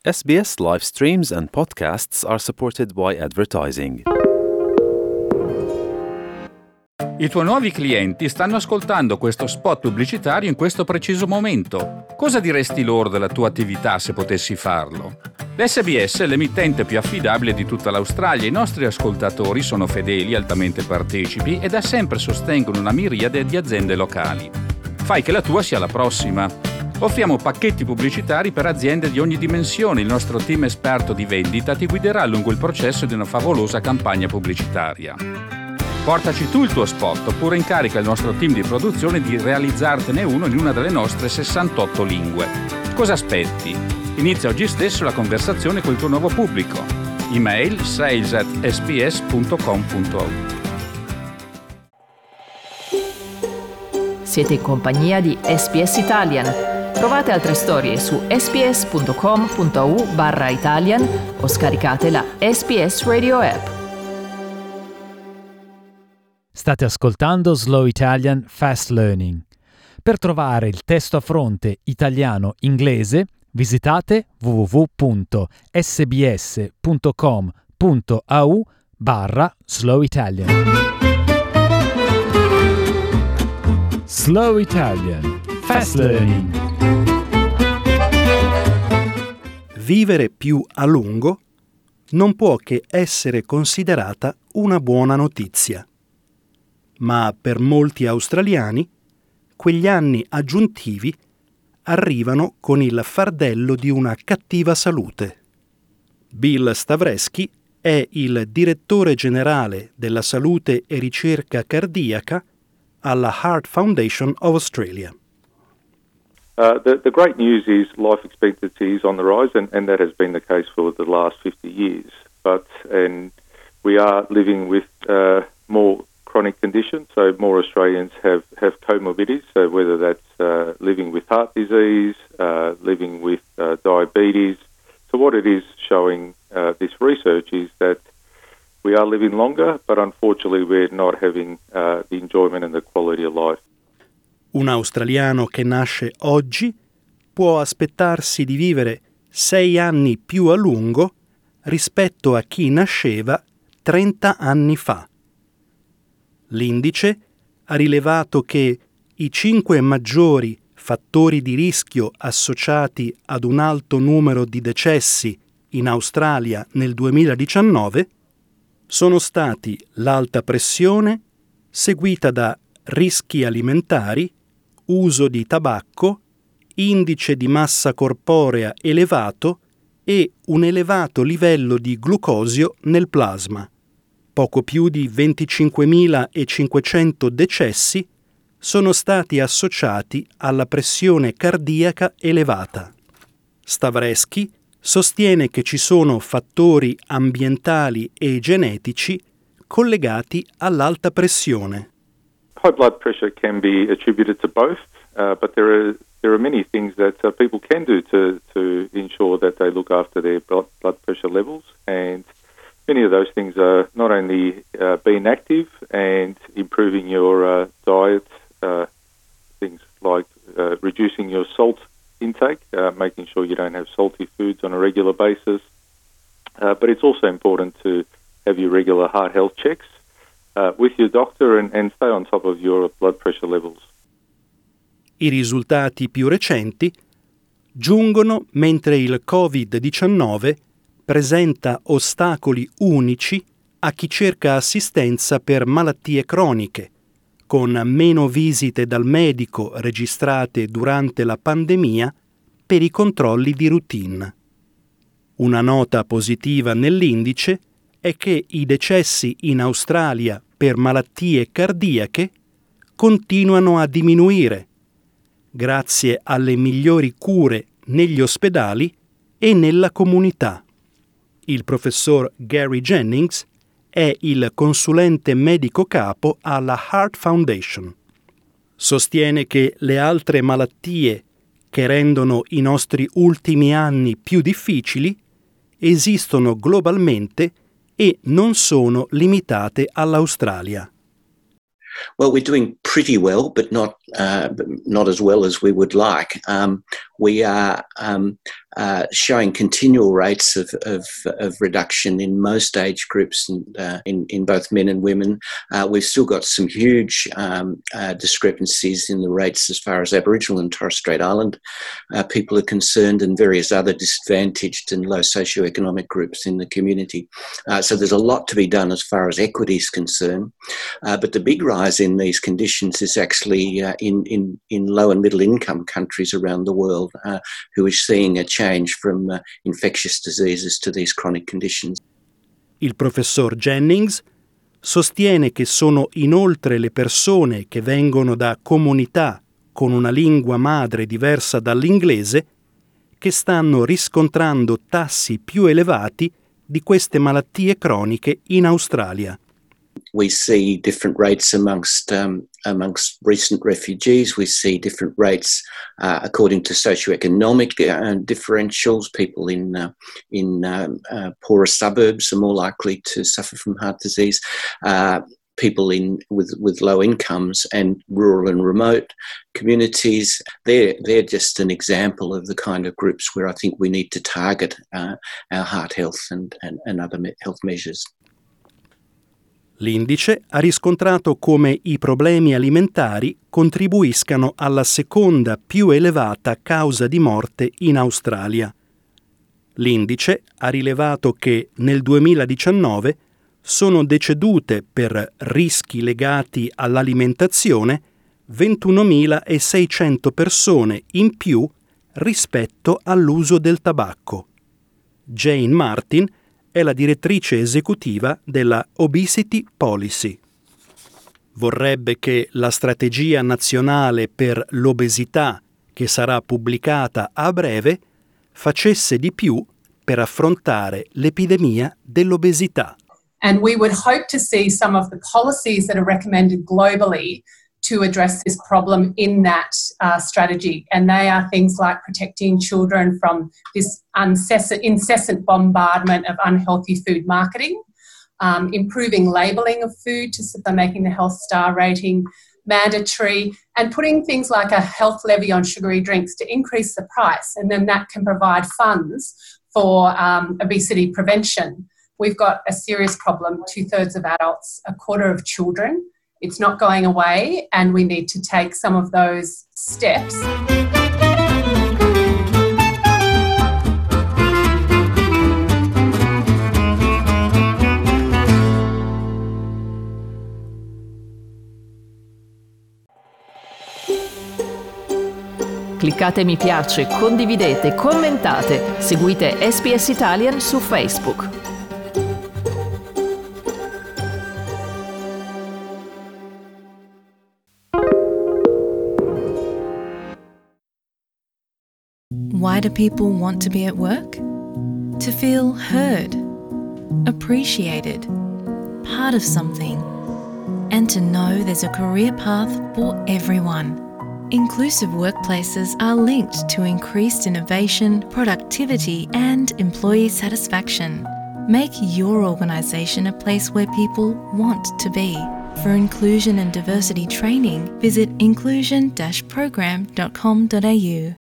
SBS live streams and podcasts are supported by advertising. I tuoi nuovi clienti stanno ascoltando questo spot pubblicitario in questo preciso momento. Cosa diresti loro della tua attività se potessi farlo? L'SBS è l'emittente più affidabile di tutta l'Australia. I nostri ascoltatori sono fedeli, altamente partecipi e da sempre sostengono una miriade di aziende locali. Fai che la tua sia la prossima. Offriamo pacchetti pubblicitari per aziende di ogni dimensione. Il nostro team esperto di vendita ti guiderà lungo il processo di una favolosa campagna pubblicitaria. Portaci tu il tuo spot oppure incarica il nostro team di produzione di realizzartene uno in una delle nostre 68 lingue. Cosa aspetti? Inizia oggi stesso la conversazione col tuo nuovo pubblico. Email sales@sbs.com.au. Siete in compagnia di SBS Italian. Trovate altre storie su sbs.com.au/Italian o scaricate la SBS Radio app. State ascoltando Slow Italian Fast Learning. Per trovare il testo a fronte italiano-inglese, visitate www.sbs.com.au/Slow Italian. Slow Italian Fast Learning. Vivere più a lungo non può che essere considerata una buona notizia. Ma per molti australiani quegli anni aggiuntivi arrivano con il fardello di una cattiva salute. Bill Stavresky è il direttore generale della salute e ricerca cardiaca alla Heart Foundation of Australia. The great news is life expectancy is on the rise, and that has been the case for the last 50 years. And we are living with more chronic conditions, so more Australians have comorbidities, so whether that's living with heart disease, living with diabetes. So what it is showing this research is that we are living longer, but unfortunately we're not having the enjoyment and the quality of life. Un australiano che nasce oggi può aspettarsi di vivere 6 anni più a lungo rispetto a chi nasceva 30 anni fa. L'indice ha rilevato che i 5 maggiori fattori di rischio associati ad un alto numero di decessi in Australia nel 2019 sono stati l'alta pressione, seguita da rischi alimentari, uso di tabacco, indice di massa corporea elevato e un elevato livello di glucosio nel plasma. Poco più di 25.500 decessi sono stati associati alla pressione cardiaca elevata. Stavresky sostiene che ci sono fattori ambientali e genetici collegati all'alta pressione. High blood pressure can be attributed to both, but there are many things that people can do to ensure that they look after their blood pressure levels, and many of those things are not only being active and improving your diet, things like reducing your salt intake, making sure you don't have salty foods on a regular basis, but it's also important to have your regular heart health checks with your doctor and stay on top of your blood pressure levels. I risultati più recenti giungono mentre il Covid-19 presenta ostacoli unici a chi cerca assistenza per malattie croniche, con meno visite dal medico registrate durante la pandemia per i controlli di routine. Una nota positiva nell'indice è che i decessi in Australia per malattie cardiache continuano a diminuire, grazie alle migliori cure negli ospedali e nella comunità. Il professor Gary Jennings è il consulente medico capo alla Heart Foundation. Sostiene che le altre malattie che rendono i nostri ultimi anni più difficili esistono globalmente e non sono limitate all'Australia. Well, we're doing pretty well, but not as well as we would like. We are showing continual rates of reduction in most age groups in both men and women. We've still got some huge discrepancies in the rates as far as Aboriginal and Torres Strait Island people are concerned, and various other disadvantaged and low socioeconomic groups in the community. So there's a lot to be done as far as equity is concerned. But the big rise in these conditions is actually in low and middle income countries around the world, who is seeing a change from infectious diseases to these chronic conditions. Il professor Jennings sostiene che sono inoltre le persone che vengono da comunità con una lingua madre diversa dall'inglese che stanno riscontrando tassi più elevati di queste malattie croniche in Australia. We see different rates amongst recent refugees. We see different rates according to socioeconomic differentials. People in poorer suburbs are more likely to suffer from heart disease. People with low incomes and rural and remote communities, they're just an example of the kind of groups where I think we need to target our heart health and other health measures. L'indice ha riscontrato come i problemi alimentari contribuiscano alla seconda più elevata causa di morte in Australia. L'indice ha rilevato che nel 2019 sono decedute per rischi legati all'alimentazione 21.600 persone in più rispetto all'uso del tabacco. Jane Martin è la direttrice esecutiva della Obesity Policy. Vorrebbe che la strategia nazionale per l'obesità, che sarà pubblicata a breve, facesse di più per affrontare l'epidemia dell'obesità. And we would hope to see some of the policies that are recommended globally to address this problem in that strategy. And they are things like protecting children from this incessant bombardment of unhealthy food marketing, improving labelling of food by making the health star rating mandatory, and putting things like a health levy on sugary drinks to increase the price. And then that can provide funds for obesity prevention. We've got a serious problem, 2/3 of adults, a quarter of children. It's not going away, and we need to take some of those steps. Cliccate mi piace, condividete, commentate, seguite SBS Italian su Facebook. Why do people want to be at work? To feel heard, appreciated, part of something, and to know there's a career path for everyone. Inclusive workplaces are linked to increased innovation, productivity, and employee satisfaction. Make your organisation a place where people want to be. For inclusion and diversity training, visit inclusion-program.com.au.